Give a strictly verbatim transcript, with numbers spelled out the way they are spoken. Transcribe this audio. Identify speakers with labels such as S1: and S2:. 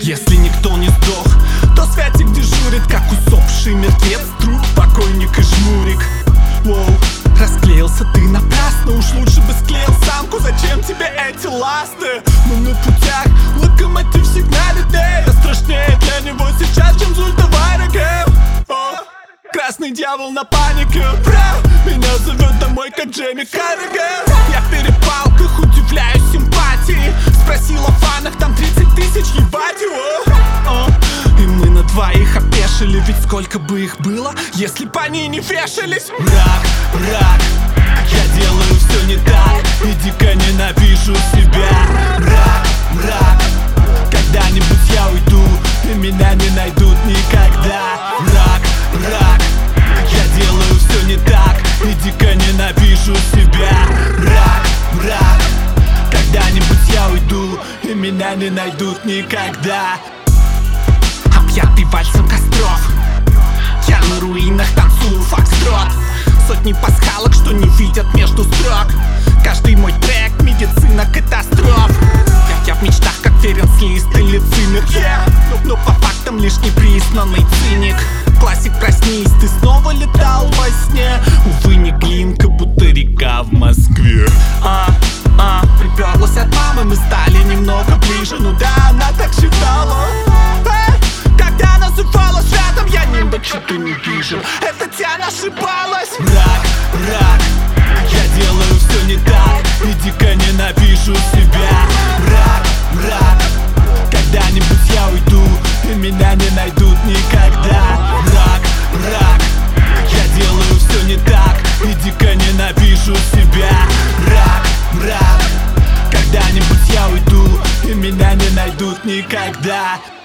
S1: Если никто не сдох, то Святик дежурит, как усопший мертвец, труп, покойник и жмурик. Воу, расклеился ты напрасно, уж лучше бы склеил самку. Зачем тебе эти ласты? Мы на путях, локомотив сигналит, эй. Я страшнее для него сейчас, чем Зуль товарищем. Красный дьявол на панике, бра. Меня зовет домой, как Джейми Карриган. Я в перепалках удивляюсь симпатии. Спросил о фанах, там тридцать тысяч, ебать его. И мы на двоих опешили, ведь сколько бы их было, если бы они не вешались. Враг, враг, я делаю все не так, и дико ненавижу себя. Враг, враг, когда-нибудь я уйду, и меня не найдут никогда. Враг, враг, я делаю все не так, и дико ненавижу себя. Враг, враг, когда-нибудь я уйду, и меня не найдут никогда. Объятый вальсом костров, я на руинах танцую фокстрот. Сотни пасхалок, что не видят между строк. Каждый мой трек — медицина катастроф. Я, я в мечтах, как Ференс Лист или Циммер, yeah. но, но по фактам лишь непризнанный циник. Классик, проснись, ты снова летал во сне. Увы, не Глинка, будто река в Москве. А, а, приперлась от мамы, мы стали немного ближе. Ну да, она так считала. Когда называла святом, я нимба что-то не вижу. Это Тиана ошибалась. Враг, враг, я делаю все не так, и дико ненавижу себя. Враг, враг, когда-нибудь я уйду, и меня не найдут никогда. Враг, враг, я делаю все не так, и дико ненавижу себя. Враг, враг, когда-нибудь я уйду, и меня не найдут никогда.